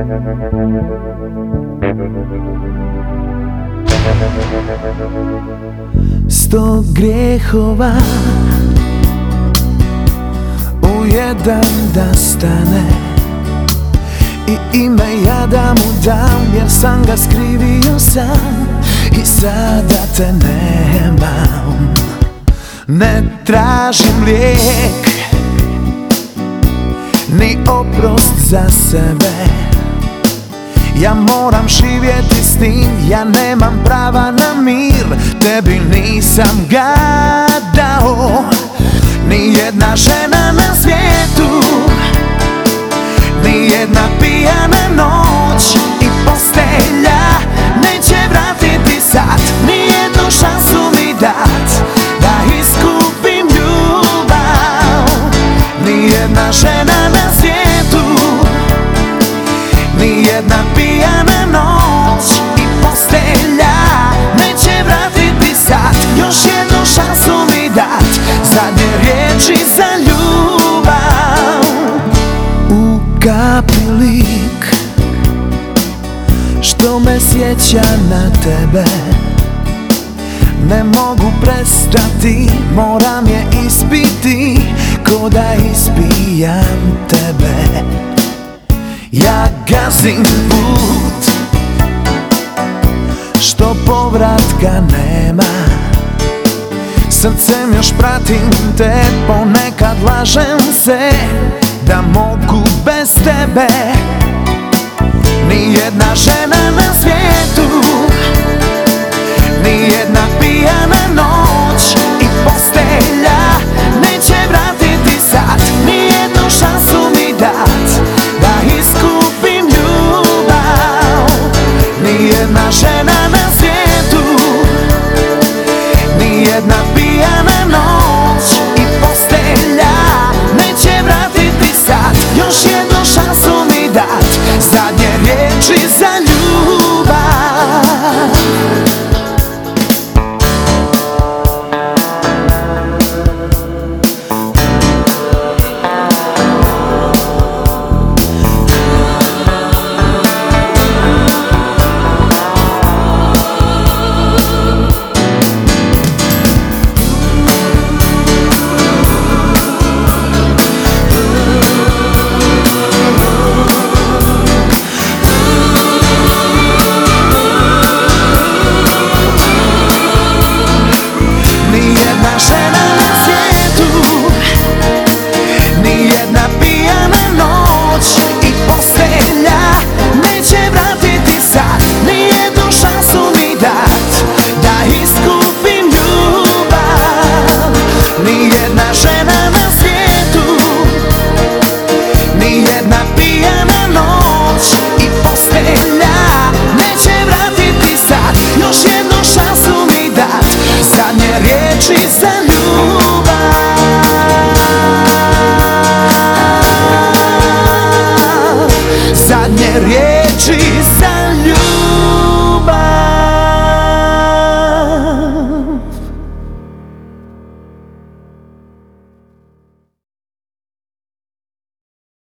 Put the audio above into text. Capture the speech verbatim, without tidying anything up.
Sto grijehova u jedan da stane i ime ja da mu dam, jer sam ga skrivio sam i sada te nemam. Ne tražim lijek ni oprost za sebe, ja moram živjeti s tim, ja nemam prava na mir. Tebi nisam ga dao, ni jedna žena na svijetu, ni jedna pijana noć i postelja neće vratiti sad, ni jednu šansu mi dat da iskupim ljubav. Ni jedna žena na svijetu, ni jedna pijana noć i postelja neće vratiti sad, još jednu šansu mi dat, zadnje riječi za ljubav. U kapi lik što me sjeća na tebe, ne mogu prestati, moram je ispiti ko da ispijam tebe. Ja gazim put što povratka nema, srcem još pratim te, ponekad lažem se da mogu bez tebe. Ni jedna žena na svijetu